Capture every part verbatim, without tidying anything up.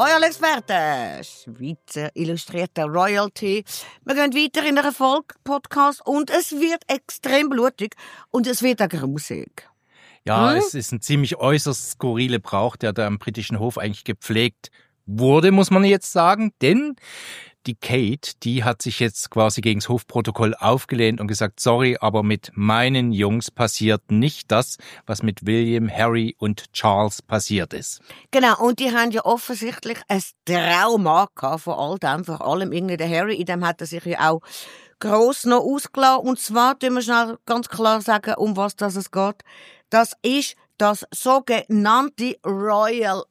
Royal-Experten, Schweizer illustrierter Royalty. Wir gehen weiter in der Erfolg-Podcast und es wird extrem blutig und es wird auch grusig. Ja, hm? es ist ein ziemlich äußerst skurrile Brauch, der da am britischen Hof eigentlich gepflegt wurde, muss man jetzt sagen, denn die Kate, die hat sich jetzt quasi gegen das Hofprotokoll aufgelehnt und gesagt, sorry, aber mit meinen Jungs passiert nicht das, was mit William, Harry und Charles passiert ist. Genau, und die haben ja offensichtlich ein Trauma gehabt von all dem, vor allem irgendwie der Harry, in dem hat er sich ja auch gross noch ausgelassen. Und zwar, tun wir schnell ganz klar sagen, um was das es geht. Das ist das sogenannte Royal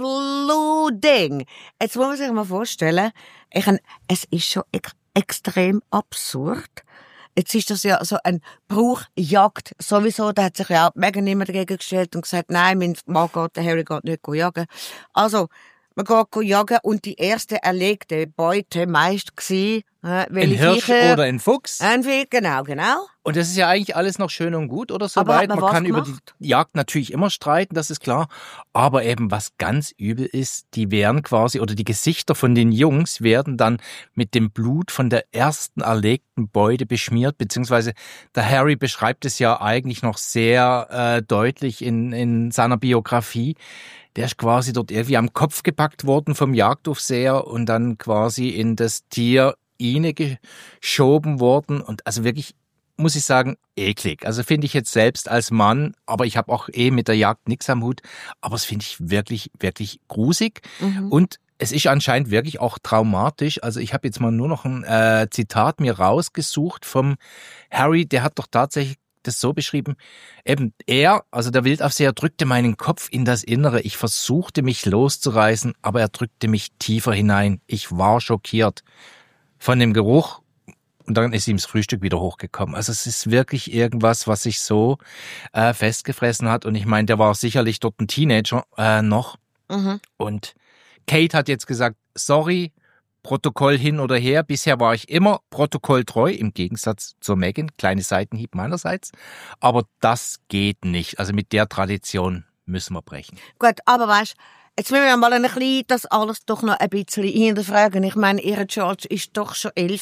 Blooding. Jetzt muss man sich mal vorstellen, ich, es ist schon ek- extrem absurd. Jetzt ist das ja so ein Brauchjagd. Sowieso, da hat sich ja auch Meghan immer dagegen gestellt und gesagt, nein, mein Mann geht, der Harry geht nicht jagen. Also, man geht jagen und die erste erlegte Beute meist gsi, äh, ein Hirsch Viecher, oder ein Fuchs. Ein Viech, genau, genau. Und das ist ja eigentlich alles noch schön und gut, oder Aber hat soweit. man Man was kann gemacht? über die Jagd natürlich immer streiten, das ist klar. Aber eben was ganz übel ist, die werden quasi, oder die Gesichter von den Jungs werden dann mit dem Blut von der ersten erlegten Beute beschmiert, beziehungsweise der Harry beschreibt es ja eigentlich noch sehr äh, deutlich in, in seiner Biografie. Der ist quasi dort irgendwie am Kopf gepackt worden vom Jagdaufseher und dann quasi in das Tier Ine geschoben worden. Und also wirklich, muss ich sagen, eklig. Also finde ich jetzt selbst als Mann, aber ich habe auch eh mit der Jagd nichts am Hut. Aber es finde ich wirklich, wirklich grusig. Mhm. Und es ist anscheinend wirklich auch traumatisch. Also ich habe jetzt mal nur noch ein äh, Zitat mir rausgesucht vom Harry. Der hat doch tatsächlich das so beschrieben, eben er, also der Wildaufseher, drückte meinen Kopf in das Innere. Ich versuchte mich loszureißen, aber er drückte mich tiefer hinein. Ich war schockiert von dem Geruch und dann ist ihm das Frühstück wieder hochgekommen. Also es ist wirklich irgendwas, was sich so äh, festgefressen hat. Und ich meine, der war sicherlich dort ein Teenager äh, noch. Mhm. Und Kate hat jetzt gesagt, sorry, Protokoll hin oder her. Bisher war ich immer protokolltreu, im Gegensatz zur Meghan. Kleine Seitenhieb meinerseits. Aber das geht nicht. Also mit der Tradition müssen wir brechen. Gut, aber weißt, jetzt müssen wir mal ein bisschen das alles doch noch ein bisschen hinterfragen. Ich meine, ihre George ist doch schon elf.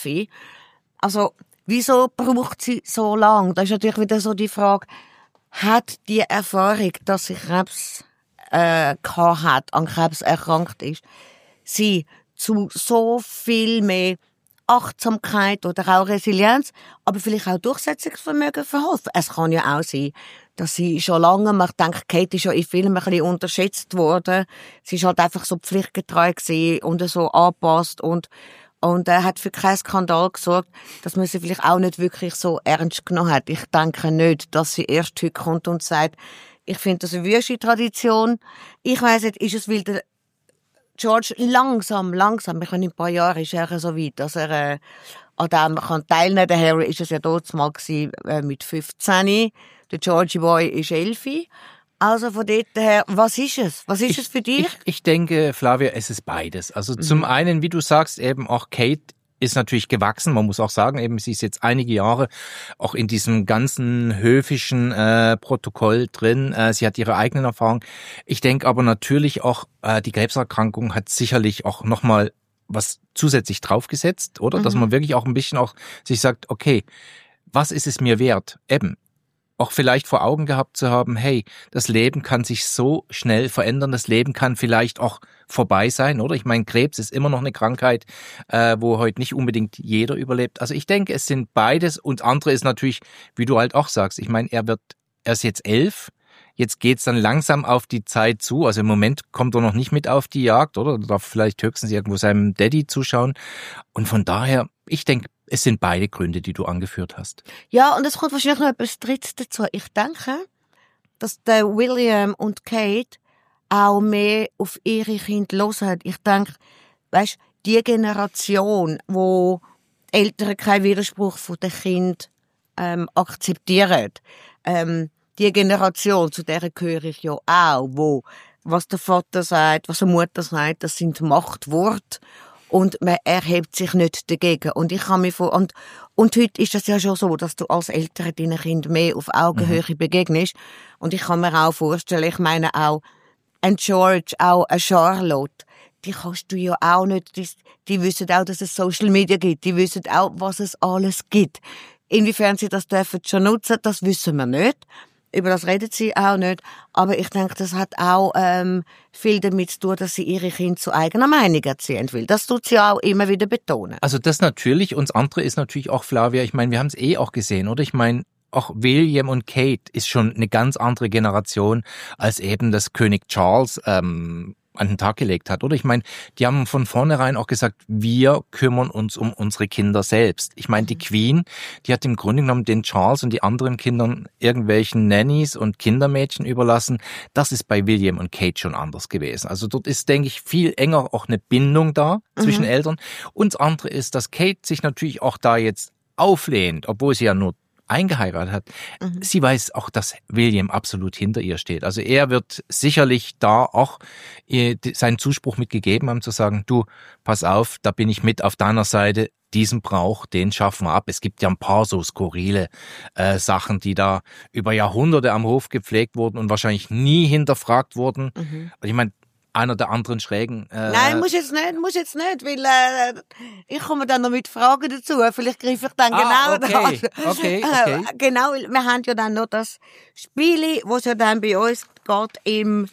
Also, wieso braucht sie so lang? Da ist natürlich wieder so die Frage, hat die Erfahrung, dass sie Krebs äh, gehabt hat, an Krebs erkrankt ist, sie zu so viel mehr Achtsamkeit oder auch Resilienz, aber vielleicht auch Durchsetzungsvermögen verholfen. Es kann ja auch sein, dass sie schon lange, man denkt, Kate ist ja in Filmen ein bisschen unterschätzt worden. Sie ist halt einfach so pflichtgetreu gewesen und so angepasst und und er äh, hat für keinen Skandal gesorgt, dass man sie vielleicht auch nicht wirklich so ernst genommen hat. Ich denke nicht, dass sie erst heute kommt und sagt, ich finde das eine wüste Tradition. Ich weiss nicht, ist es, weil der George langsam, langsam, ich meine, in ein paar Jahren ist er so weit, dass er äh, an dem kann teilnehmen. Der Harry ist es ja dort mal gewesen, äh, mit fünfzehn. Der Georgie Boy ist elf. Also von dort her, was ist es? Was ist ich, es für dich? Ich, ich denke, Flavia, es ist beides. Also mhm. zum einen, wie du sagst, eben auch Kate ist natürlich gewachsen. Man muss auch sagen, eben sie ist jetzt einige Jahre auch in diesem ganzen höfischen äh, Protokoll drin. Äh, sie hat ihre eigenen Erfahrungen. Ich denke aber natürlich auch, äh, die Krebserkrankung hat sicherlich auch nochmal was zusätzlich draufgesetzt, oder? Mhm. Dass man wirklich auch ein bisschen auch sich sagt, okay, was ist es mir wert? Eben. Auch vielleicht vor Augen gehabt zu haben, hey, das Leben kann sich so schnell verändern, das Leben kann vielleicht auch vorbei sein, oder? Ich meine, Krebs ist immer noch eine Krankheit, äh, wo heute nicht unbedingt jeder überlebt. Also ich denke, es sind beides und andere ist natürlich, wie du halt auch sagst, ich meine, er wird, er ist jetzt elf, jetzt geht's dann langsam auf die Zeit zu, also im Moment kommt er noch nicht mit auf die Jagd, oder? Er darf vielleicht höchstens irgendwo seinem Daddy zuschauen und von daher, ich denke, es sind beide Gründe, die du angeführt hast. Ja, und es kommt wahrscheinlich noch etwas Drittes dazu. Ich denke, dass der William und Kate auch mehr auf ihre Kinder hören. Ich denke, weisst, die Generation, wo die Eltern keinen Widerspruch von den Kindern ähm, akzeptieren, ähm, die Generation, zu der gehöre ich ja auch, wo was der Vater sagt, was die Mutter sagt, das sind Machtworte. Und man erhebt sich nicht dagegen. Und ich kann mir vor, und, und heute ist das ja schon so, dass du als Eltern deinen Kindern mehr auf Augenhöhe mhm. begegnest. Und ich kann mir auch vorstellen, ich meine auch, ein George, auch eine Charlotte, die kannst du ja auch nicht, die, die wissen auch, dass es Social Media gibt, die wissen auch, was es alles gibt. Inwiefern sie das dürfen schon nutzen, das wissen wir nicht. Über das reden sie auch nicht. Aber ich denke, das hat auch ähm, viel damit zu tun, dass sie ihre Kinder zu eigener Meinung erziehen will. Das tut sie auch immer wieder betonen. Also das natürlich. Und das andere ist natürlich auch, Flavia, ich meine, wir haben es eh auch gesehen, oder? Ich meine, auch William und Kate ist schon eine ganz andere Generation, als eben das König Charles ähm, an den Tag gelegt hat, oder? Ich meine, die haben von vornherein auch gesagt, wir kümmern uns um unsere Kinder selbst. Ich meine, die Queen, die hat im Grunde genommen den Charles und die anderen Kindern irgendwelchen Nannies und Kindermädchen überlassen. Das ist bei William und Kate schon anders gewesen. Also dort ist, denke ich, viel enger auch eine Bindung da zwischen mhm. Eltern. Und das andere ist, dass Kate sich natürlich auch da jetzt auflehnt, obwohl sie ja nur eingeheiratet hat. Mhm. Sie weiß auch, dass William absolut hinter ihr steht. Also er wird sicherlich da auch seinen Zuspruch mitgegeben haben, zu sagen, du, pass auf, da bin ich mit auf deiner Seite, diesen Brauch, den schaffen wir ab. Es gibt ja ein paar so skurrile äh, Sachen, die da über Jahrhunderte am Hof gepflegt wurden und wahrscheinlich nie hinterfragt wurden. Mhm. Und ich meine, einer der anderen Schrägen. Äh Nein, muss jetzt nicht, muss jetzt nicht, weil äh, ich komme dann noch mit Fragen dazu. Vielleicht greife ich dann ah, genau okay. das. Okay, okay. Genau, wir haben ja dann noch das Spiel, was ja dann bei uns geht im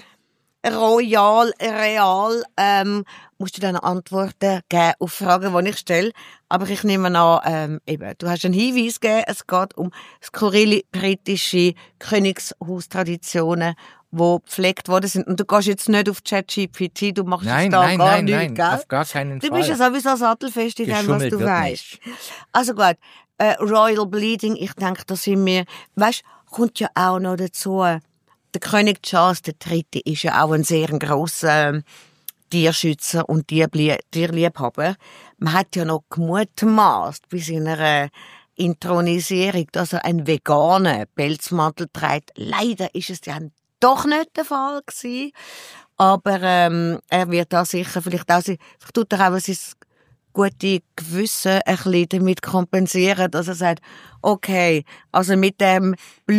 Royal Real. Ähm, musst du dann Antworten geben auf Fragen, die ich stelle. Aber ich nehme an, ähm, eben, du hast einen Hinweis gegeben, es geht um skurrile britische Königshaustraditionen, die gepflegt worden sind. Und du gehst jetzt nicht auf ChatGPT, du machst nein, jetzt da nein, gar nein, nichts, nein, gell? auf gar keinen du Fall. Du bist ja sowieso sattelfest in dem, was du weißt. Also gut, äh, Royal Bleeding, ich denke, da sind wir, weißt, kommt ja auch noch dazu, der König Charles der Dritte ist ja auch ein sehr grosser äh, Tierschützer und Tierlie- Tierliebhaber. Man hat ja noch gemutmaßt bei seiner äh, Inthronisierung, dass er einen veganen Pelzmantel trägt. Leider ist es ja doch nicht der Fall gewesen. Aber ähm, er wird da sicher vielleicht auch, vielleicht tut er auch sein gute Gewissen ein bisschen damit kompensieren, dass er sagt, okay, also mit dem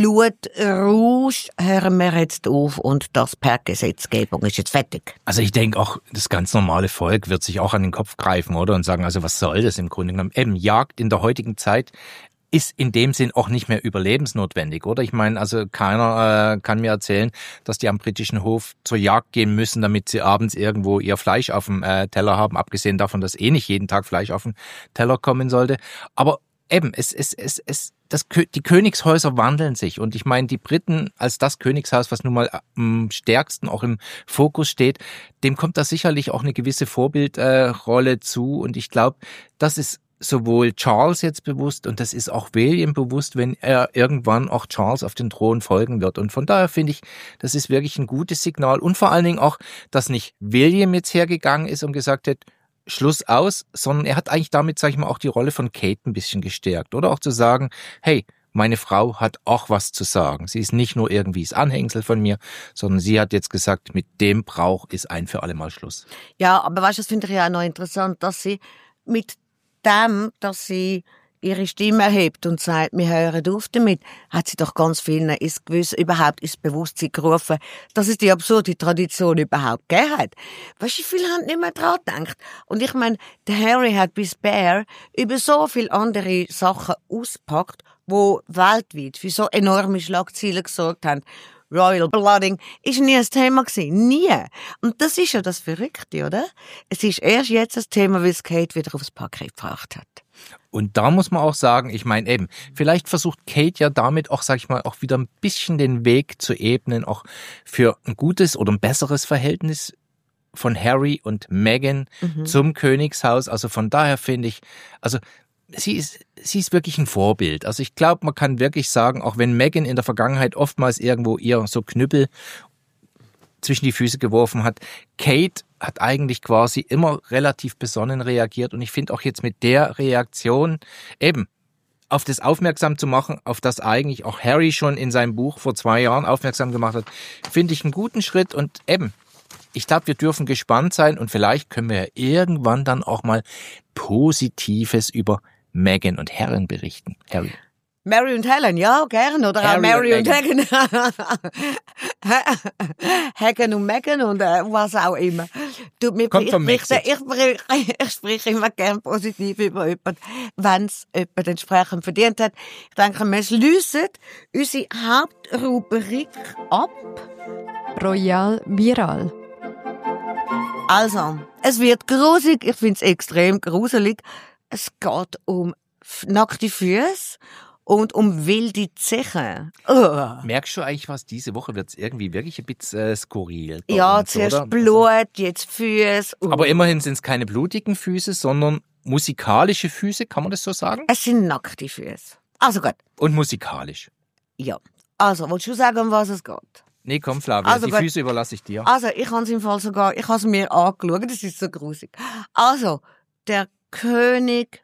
Blutrausch hören wir jetzt auf und das per Gesetzgebung ist jetzt fertig. Also ich denke auch, das ganz normale Volk wird sich auch an den Kopf greifen, oder? Und sagen, also was soll das im Grunde genommen? Eben, Jagd in der heutigen Zeit ist in dem Sinn auch nicht mehr überlebensnotwendig, oder? Ich meine, also keiner äh, kann mir erzählen, dass die am britischen Hof zur Jagd gehen müssen, damit sie abends irgendwo ihr Fleisch auf dem äh, Teller haben, abgesehen davon, dass eh nicht jeden Tag Fleisch auf den Teller kommen sollte. Aber eben, es, es, es, es, das, die Königshäuser wandeln sich. Und ich meine, die Briten als das Königshaus, was nun mal am stärksten auch im Fokus steht, dem kommt da sicherlich auch eine gewisse Vorbildrolle äh, zu. Und ich glaube, das ist sowohl Charles jetzt bewusst und das ist auch William bewusst, wenn er irgendwann auch Charles auf den Thron folgen wird. Und von daher finde ich, das ist wirklich ein gutes Signal. Und vor allen Dingen auch, dass nicht William jetzt hergegangen ist und gesagt hat, Schluss aus, sondern er hat eigentlich damit, sage ich mal, auch die Rolle von Kate ein bisschen gestärkt. Oder auch zu sagen, hey, meine Frau hat auch was zu sagen. Sie ist nicht nur irgendwie das Anhängsel von mir, sondern sie hat jetzt gesagt, mit dem Brauch ist ein für alle Mal Schluss. Ja, aber weißt du, das finde ich ja auch noch interessant, dass sie mit dem, dass sie ihre Stimme erhebt und sagt, wir hören auf damit, hat sie doch ganz vielen ins Gewissen, überhaupt ins Bewusstsein gerufen, dass es die absurde Tradition überhaupt gegeben hat. Weißt du, viele haben nicht mehr dran gedacht. Und ich meine, der Harry hat bis Bear über so viele andere Sachen ausgepackt, wo weltweit für so enorme Schlagzeilen gesorgt haben. Royal Blooding ist nie ein Thema gewesen. Nie. Und das ist ja das Verrückte, oder? Es ist erst jetzt das Thema, weil es Kate wieder aufs Parkett gebracht hat. Und da muss man auch sagen, ich meine eben, vielleicht versucht Kate ja damit auch, sag ich mal, auch wieder ein bisschen den Weg zu ebnen, auch für ein gutes oder ein besseres Verhältnis von Harry und Meghan mhm. zum Königshaus. Also von daher finde ich, also sie ist, sie ist wirklich ein Vorbild. Also ich glaube, man kann wirklich sagen, auch wenn Meghan in der Vergangenheit oftmals irgendwo ihr so Knüppel zwischen die Füße geworfen hat, Kate hat eigentlich quasi immer relativ besonnen reagiert und ich finde auch jetzt mit der Reaktion eben auf das aufmerksam zu machen, auf das eigentlich auch Harry schon in seinem Buch vor zwei Jahren aufmerksam gemacht hat, finde ich einen guten Schritt und eben, ich glaube, wir dürfen gespannt sein und vielleicht können wir ja irgendwann dann auch mal Positives über Meghan und Harry berichten. Harry. Mary und Helen, ja, gern. Oder Harry auch Mary und und Hagen. Hagen und Megan und äh, was auch immer. Du, mir, Kommt ich, vom ich, Mexiko. ich, ich, ich spreche immer gern positiv über jemanden, wenn es jemand entsprechend verdient hat. Ich denke, wir schliessen unsere Hauptrubrik ab. Royal Viral. Also, es wird gruselig. Ich finde es extrem gruselig. Es geht um nackte Füße und um wilde Zechen. Oh. Merkst du eigentlich was? Diese Woche wird es irgendwie wirklich ein bisschen äh, skurril. bei Ja, uns, zuerst oder? Blut, jetzt Füße. Oh. Aber immerhin sind es keine blutigen Füße, sondern musikalische Füße, kann man das so sagen? Es sind nackte Füße. Also gut. Und musikalisch. Ja. Also, willst du sagen, um was es geht? Nee, komm, Flavia, Also die gut. Füße überlasse ich dir. Also, ich habe es im Fall sogar, ich habe es mir angeschaut, das ist so gruselig. Also, der König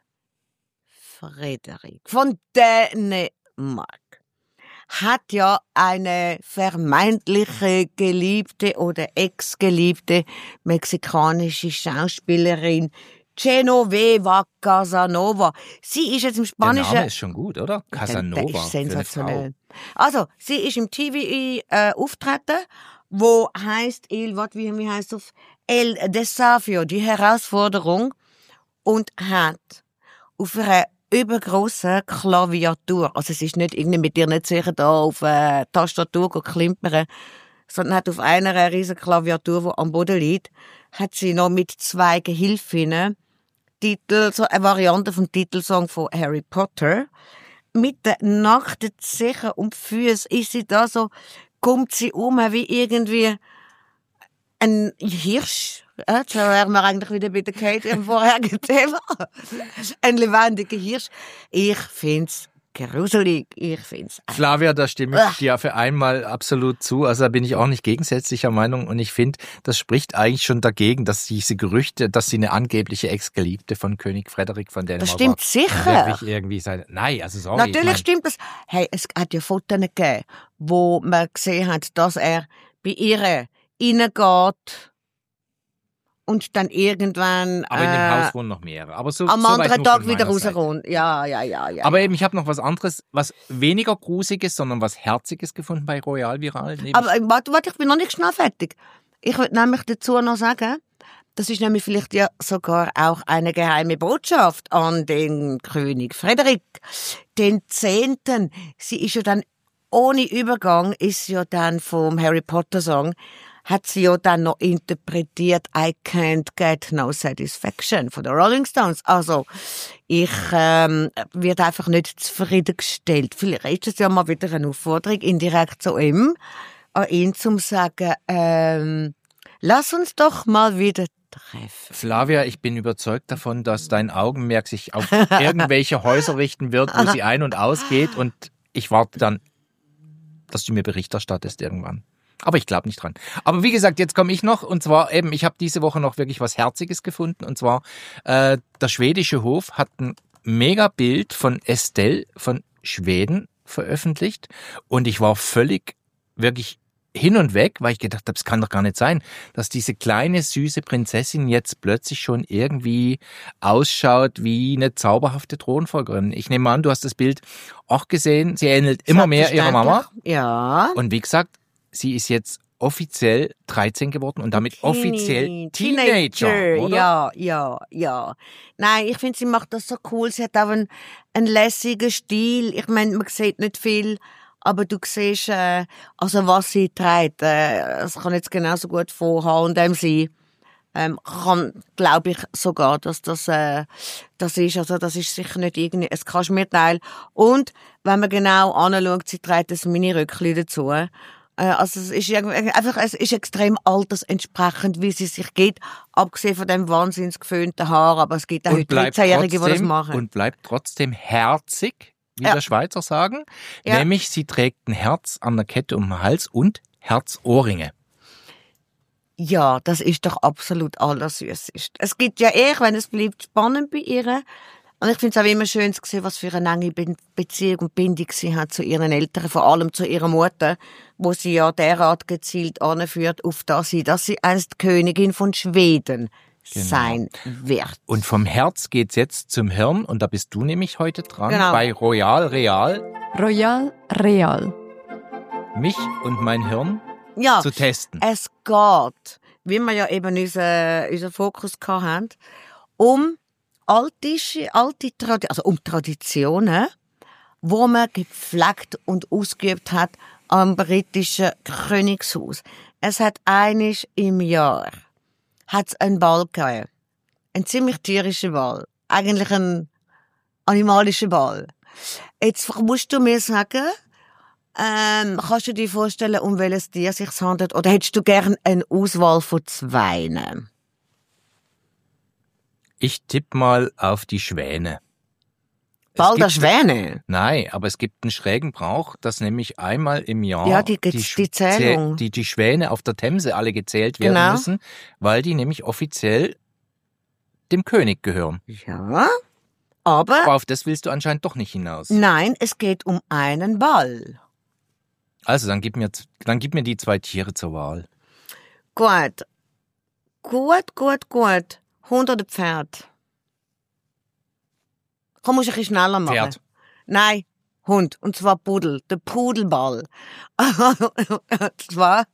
Frederik von Dänemark hat ja eine vermeintliche Geliebte oder Ex-Geliebte mexikanische Schauspielerin Genoveva Casanova. Sie ist jetzt im Der Spanischen... Name ist schon gut, oder? Casanova. Der ist für eine sensationell. Frau. Also, sie ist im T V äh, auftreten, wo heisst, El, wat, wie, wie heisst auf El Desafio, die Herausforderung, und hat auf einer übergrossen Klaviatur, also es ist nicht irgendwie mit ihr nicht sicher da auf eine Tastatur klimpern, sondern hat auf einer riesen Klaviatur, die am Boden liegt, hat sie noch mit zwei Gehilfinnen Titel, so eine Variante vom Titelsong von Harry Potter. Mit den nackten Zehen und Füßen ist sie da so, kommt sie um wie irgendwie ein Hirsch. Ja, jetzt wären wir eigentlich wieder bei der Kate im vorherigen Thema. Ein lebendiger Hirsch. Ich find's gruselig. Ich find's. Flavia, da stimme ich Ugh. dir für einmal absolut zu. Also da bin ich auch nicht gegensätzlicher Meinung. Und ich finde, das spricht eigentlich schon dagegen, dass diese Gerüchte, dass sie eine angebliche Ex-Geliebte von König Frederik von Dänemark Das stimmt war, sicher. wirklich irgendwie sein. Nein, also sorry. Natürlich ich mein, stimmt das. Hey, es hat ja Fotos gegeben, wo man gesehen hat, dass er bei ihr reingeht und dann irgendwann aber in dem äh, Haus wohnen noch mehrere. Aber so, am so weit anderen nur Tag von wieder meiner Seite. rauskommt. Ja, ja, ja, ja. Aber eben, ich habe noch was anderes, was weniger Gruseliges, sondern was Herziges gefunden bei Royal Viral. Nämlich- Aber äh, warte, warte, ich bin noch nicht schnell fertig. Ich würde nämlich dazu noch sagen, das ist nämlich vielleicht ja sogar auch eine geheime Botschaft an den König Frederik, den Zehnten. Sie ist ja dann, ohne Übergang, ist ja dann vom Harry Potter Song, hat sie ja dann noch interpretiert I Can't Get No Satisfaction von den Rolling Stones. Also, ich ähm, werde einfach nicht zufriedengestellt. Vielleicht ist das ja mal wieder eine Aufforderung indirekt zu ihm, an ihn zum sagen, ähm, lass uns doch mal wieder treffen. Flavia, ich bin überzeugt davon, dass dein Augenmerk sich auf irgendwelche Häuser richten wird, wo sie ein- und ausgeht, und ich warte dann, dass du mir Bericht erstattest irgendwann. Aber ich glaube nicht dran. Aber wie gesagt, jetzt komme ich noch, und zwar eben, ich habe diese Woche noch wirklich was Herziges gefunden, und zwar äh, der schwedische Hof hat ein Megabild von Estelle von Schweden veröffentlicht, und ich war völlig wirklich hin und weg, weil ich gedacht habe, es kann doch gar nicht sein, dass diese kleine, süße Prinzessin jetzt plötzlich schon irgendwie ausschaut wie eine zauberhafte Thronfolgerin. Ich nehme an, du hast das Bild auch gesehen. Sie ähnelt immer mehr ihrer Mama. Ja. Und wie gesagt, sie ist jetzt offiziell dreizehn geworden und damit Teenie- offiziell Teenager, oder? Ja, ja, ja. Nein, ich finde, sie macht das so cool. Sie hat auch einen, einen lässigen Stil. Ich meine, man sieht nicht viel, aber du siehst, äh, also was sie trägt, äh, es kann jetzt genauso gut von H und M sein. Ähm, kann, glaube ich sogar, dass das, äh, das ist, also das ist sicher nicht irgendwie ein Kaschmirteil. Und wenn man genau anschaut, sie trägt ein Mini-Röckchen dazu. Äh, also es ist irgendwie, einfach, es ist extrem altersentsprechend, wie sie sich geht, abgesehen von dem wahnsinnig geföhnten Haar, aber es gibt auch Und bleibt dreizehnjährige, die das trotzdem, machen. und bleibt trotzdem herzig, wie Ja. der Schweizer sagen. Ja. Nämlich, sie trägt ein Herz an der Kette um den Hals und Herzohrringe. Ja, das ist doch absolut allersüßest. Es gibt ja eher, wenn es bleibt, spannend bei ihr. Und ich finde es auch immer schön zu sehen, was für eine enge Be- Beziehung und Bindung sie hat zu ihren Eltern, vor allem zu ihrer Mutter, wo sie ja derart gezielt anführt, auf das sie, dass sie einst Königin von Schweden Genau. sein wird. Und vom Herz geht's jetzt zum Hirn und da bist du nämlich heute dran Genau. bei Royal Real, Royal Real. mich und mein Hirn Ja, zu testen. es geht, wie wir ja eben unseren unser Fokus gehabt haben, um alte, alte Tradi- also um Traditionen, wo man gepflegt und ausgeübt hat am britischen Königshaus. Es hat einisch im Jahr hat's einen Ball gegeben. Ein ziemlich tierischer Ball. Eigentlich ein animalischer Ball. Jetzt musst du mir sagen, ähm, kannst du dir vorstellen, um welches Tier es sich handelt? Oder hättest du gern eine Auswahl von zweien? Ich tippe mal auf die Schwäne. Es Ball der gibt- Schwäne? Nein, aber es gibt einen schrägen Brauch, dass nämlich einmal im Jahr Ja, die gibt's- Sch- die Zählung. die, die Schwäne auf der Themse alle gezählt werden Genau. müssen, weil die nämlich offiziell dem König gehören. Ja. Aber Aber auf das willst du anscheinend doch nicht hinaus. nein, es geht um einen Ball. Also, dann gib mir, z- dann gib mir die zwei Tiere zur Wahl. Gut. Gut, gut, gut. Hund oder Pferd? Komm, musst du ein bisschen schneller machen. Pferd. Nein, Hund. Und zwar Pudel. Der Pudelball. Und zwar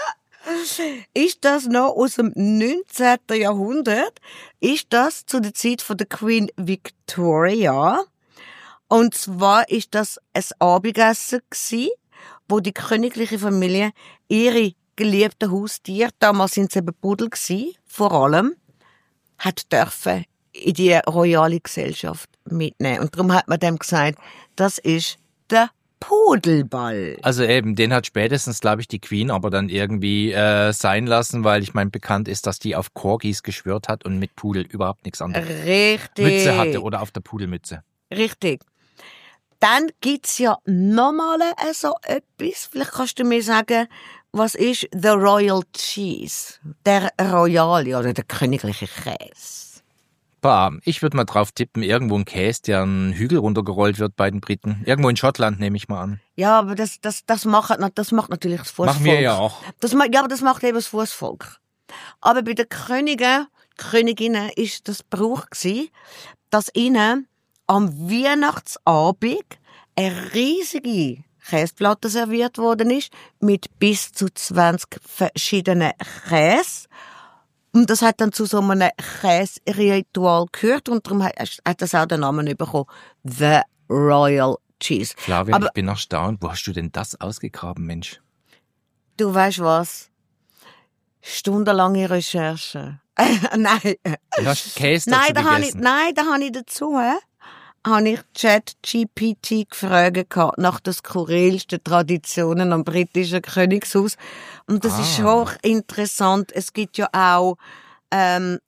ist das noch aus dem neunzehnten Jahrhundert. Ist das zu der Zeit von der Queen Victoria. Und zwar ist das ein Abendessen gsi, wo die königliche Familie ihre geliebten Haustiere, damals sind es eben Pudel gsi, vor allem, hat dürfen in die royale Gesellschaft mitnehmen. Und darum hat man dem gesagt, das ist der Pudelball. Also eben, den hat spätestens, glaube ich, die Queen aber dann irgendwie äh, sein lassen, weil ich meine, bekannt ist, dass die auf Corgis geschwört hat und mit Pudel überhaupt nichts anderes Richtig. Mütze hatte oder auf der Pudelmütze. Richtig. Dann gibt's ja nochmal so etwas. Vielleicht kannst du mir sagen, was ist the Royal Cheese? Der Royale oder der königliche Käse? Bah, ich würde mal drauf tippen, irgendwo ein Käse, der einen Hügel runtergerollt wird bei den Briten. Irgendwo in Schottland, nehme ich mal an. Ja, aber das, das, das macht, das macht natürlich das Fußvolk. Machen wir ja auch. Das, ma- ja, aber das macht eben das Fußvolk. Aber bei den Königen, Königinnen ist das Brauch gsi, dass ihnen am Weihnachtsabend eine riesige Käseplatte serviert worden ist, mit bis zu zwanzig verschiedenen Käse. Und das hat dann zu so einem Käseritual gehört und darum hat, hat das auch den Namen bekommen. The Royal Cheese. Flavia, Aber- ich bin erstaunt. Wo hast du denn das ausgegraben, Mensch? Du weißt was? Stundenlange Recherche. Nein. Du hast Käse Nein, dazu da habe ich, gegessen. nein, da habe ich dazu, äh, habe ich ChatGPT gefragt gehabt nach den skurrilsten Traditionen am britischen Königshaus. Und das Ah. ist hoch interessant. Es gibt ja auch, ähm,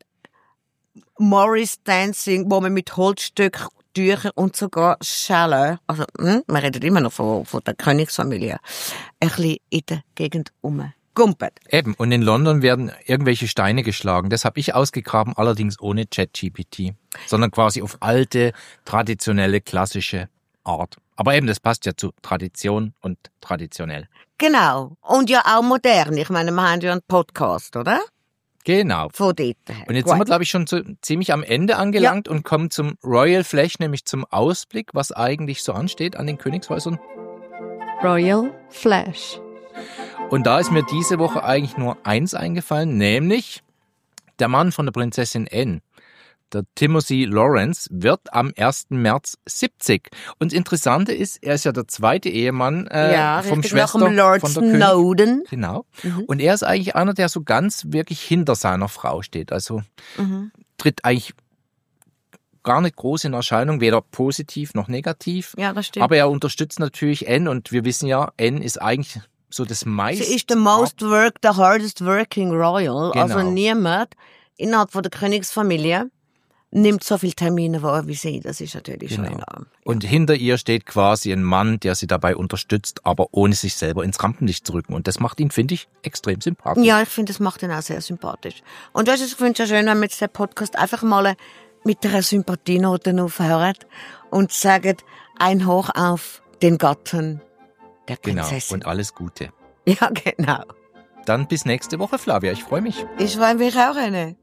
Morris Dancing, wo man mit Holzstück, Tücher und sogar Schellen, also, hm, wir reden immer noch von, von der Königsfamilie, ein bisschen in der Gegend rumgumpelt. Eben, und in London werden irgendwelche Steine geschlagen. Das habe ich ausgegraben, allerdings ohne ChatGPT, sondern quasi auf alte, traditionelle, klassische Art. Aber eben, das passt ja zu Tradition und traditionell. Genau. Und ja auch modern. Ich meine, wir haben ja einen Podcast, oder? Genau. Von dort her. Und jetzt Gut. sind wir, glaube ich, schon so ziemlich am Ende angelangt und kommen zum Royal Flash, nämlich zum Ausblick, was eigentlich so ansteht an den Königshäusern. Royal Flash. Und da ist mir diese Woche eigentlich nur eins eingefallen, nämlich der Mann von der Prinzessin Anne, der Timothy Lawrence, wird am ersten März siebzig. Und das Interessante ist, er ist ja der zweite Ehemann äh, ja, vom richtig, nach Schwester dem Lord von der König. Snowden. Genau. Mhm. Und er ist eigentlich einer, der so ganz wirklich hinter seiner Frau steht. Also Mhm. tritt eigentlich gar nicht groß in Erscheinung, weder positiv noch negativ. Ja, das stimmt. Aber er unterstützt natürlich Anne und wir wissen ja, Anne ist eigentlich so das meiste. Sie ist the most work, the hardest working royal. Genau. Also niemand innerhalb von der Königsfamilie nimmt so viele Termine wahr wie sie. Das ist natürlich schon Genau. enorm. Und hinter ihr steht quasi ein Mann, der sie dabei unterstützt, aber ohne sich selber ins Rampenlicht zu rücken. Und das macht ihn, finde ich, extrem sympathisch. Ja, ich finde, das macht ihn auch sehr sympathisch. Und weißt du, ich finde es ja schön, wenn wir jetzt den Podcast einfach mal mit einer Sympathienote aufhören und sagen, ein Hoch auf den Gatten der Genau. Prinzessin. Und alles Gute. Ja, genau. Dann bis nächste Woche, Flavia. Ich freue mich. Ich freue mich auch, René.